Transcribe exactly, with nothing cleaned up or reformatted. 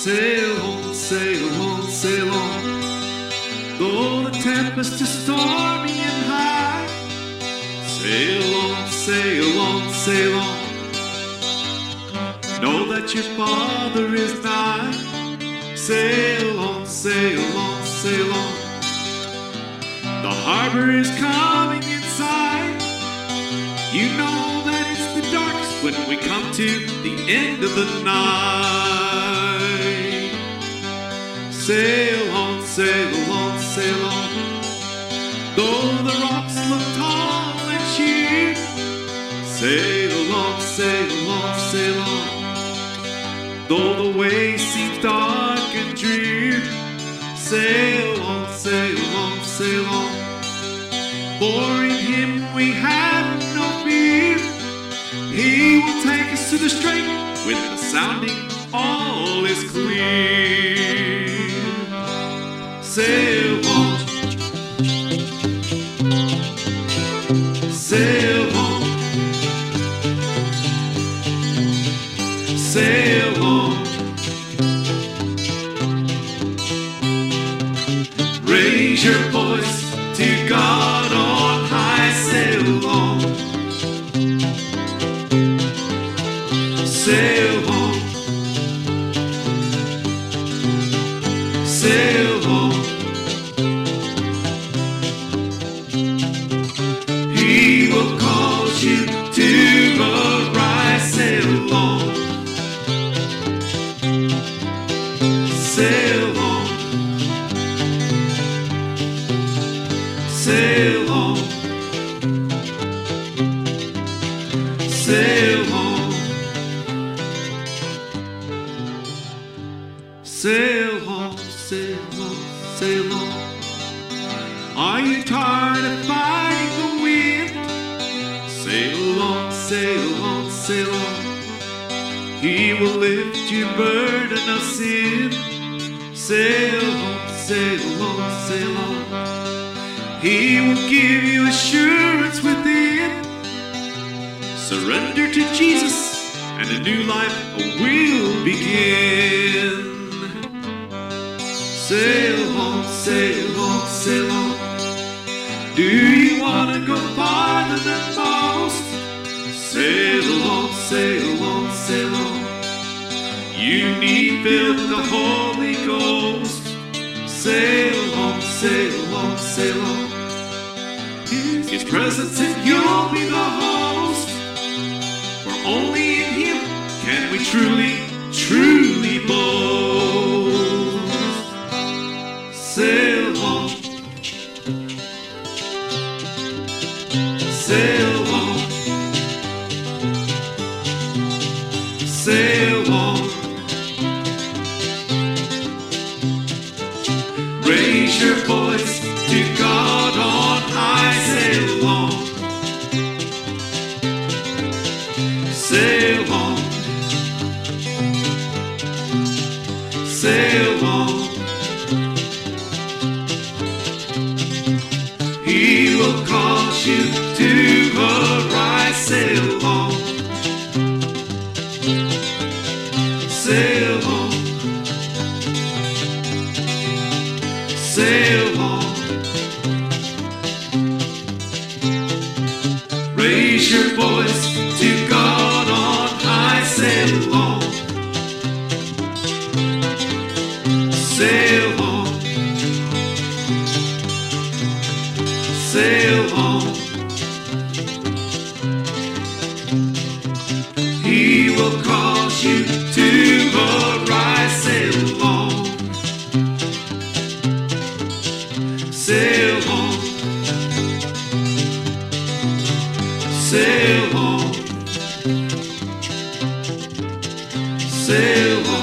Sail on, sail on, sail on. Though the tempest is stormy and high, sail on, sail on, sail on. Know that your Father is nigh. Sail on, sail on, sail on. The harbor is coming inside. You know that it's the darkest when we come to the end of the night. Sail on, sail on, sail on. Though the rocks look tall and sheer, sail on, sail on, sail on. Though the way seems dark and drear, sail on, sail on, sail on. For in Him we have no fear. He will take us to the strait when the sounding all is clear. Sail on, sail on, sail on. Raise your voice to God on high. Sail on, sail on, sail on. He will cause you to arise. Sail on, sail on, sail on, sail on, sail on, sail on, sail on. Are you tired of fighting the wind? Sail on, sail on, sail on. He will lift your burden of sin. Sail on, sail on, sail on. He will give you assurance within. Surrender to Jesus and a new life will begin. Sail on, sail on, sail on. Do you want to go farther than most? Sail on, sail on, sail on. You need filled with the Holy Ghost. Sail on, sail on, sail on. His presence and you'll be the host. For only in Him can we truly, truly boast. Sail on, sail on, sail on. Raise your voice to God on high. Sail on, sail on, sail on. He will cause you to arise. Sail on, sail on, sail on. Raise your voice to God on high. Sail on, sail on, sail on. He will cause you to arise. Sail on, sail on, sail on, sail on.